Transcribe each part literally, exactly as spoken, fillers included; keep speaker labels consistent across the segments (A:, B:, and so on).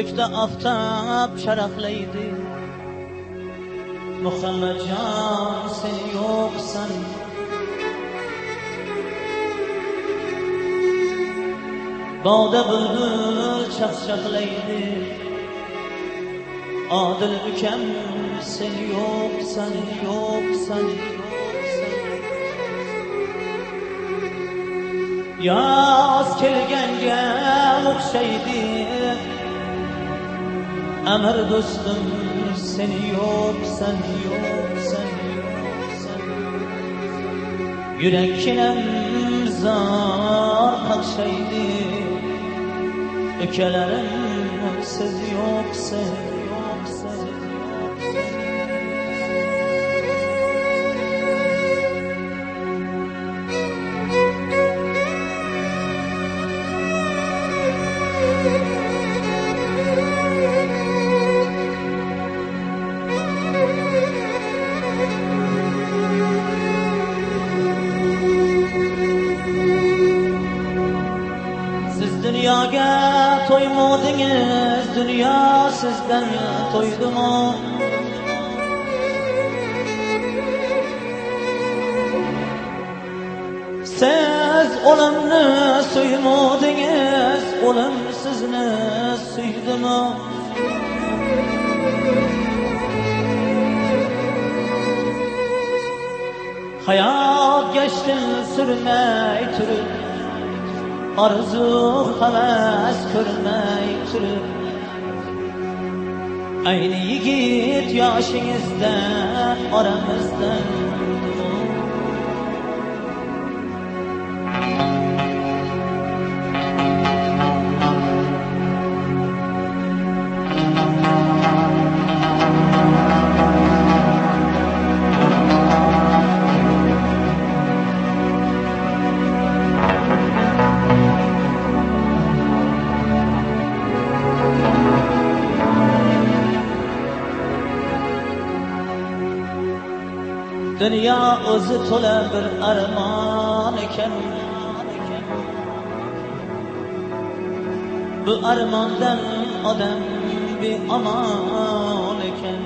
A: Kökte aftab şaraqlaydi. Muhammadjon sen yo'qsan. Bog'da bulbul chaqchaqlaydi. Odil ukam sen yo'qsan, yo'qsan, yo'qsan. Yoz kelganga o'xshaydi. Amir do'stim sen yo'qsan, yo'qsan, yo'qsan. Yurakkinam zor qaqshaydi. Ukalarim siz yo'qsiz, yo'qsiz, yo'qsiz. Dunyoga to'ymadingiz, dunyo sizdan to'ydimi? Siz o'limni suymadingiz, o'lim sizni suydimi? Hayot geçti sürmey turib, arzu havas ko'rmay turib, ayni yigit yoshingizda oramizdan dünya o'zi to'la bir armon ekan. Bu armondan odam beomon ekan.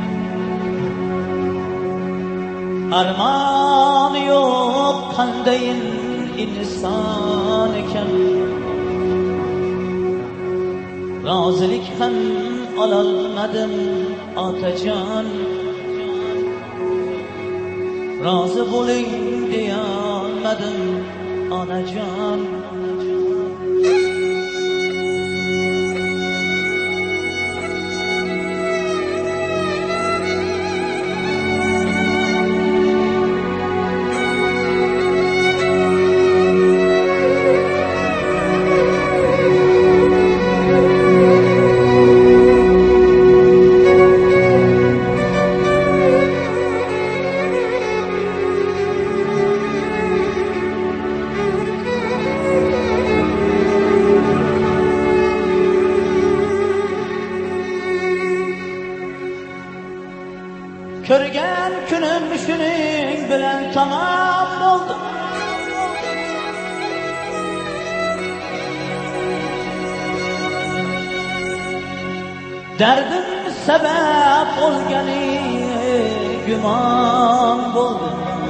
A: Armon yo'q qandayin inson ekan. Rozilik ham ololmadim otajon. Razı bo'ling deyolmadim onajon. Ko'rgan kunim shuning bilan tamom bo'ldi. Dardim sabab bo'lgani gumon bo'ldi.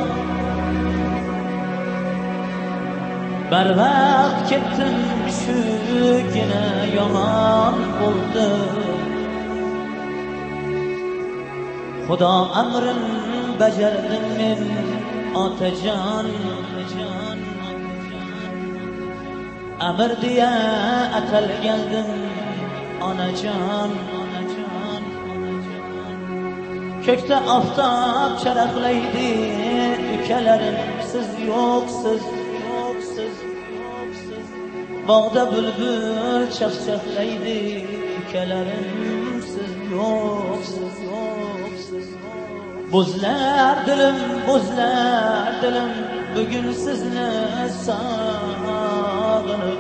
A: Barvaqt ketdim shugina yomon bo'ldi. Xudo amrin bajardim men otajon. Amir deya atalgandim onajon. Ko'kda oftob charaqlaydi, ukalarim siz yo'qsiz, yo'qsiz, yo'qsiz. Bog'da bulbul chaqchaqlaydi, ukalarim siz yo'qsiz, yo'qsiz. Buzlar dilim, buzlar dilim, bugün sizni sog'inib.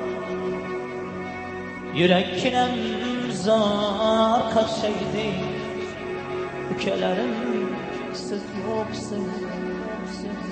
A: Yurakkinam zor qaqshaydi, ukalarim siz yo'qsiz, yo'qsiz.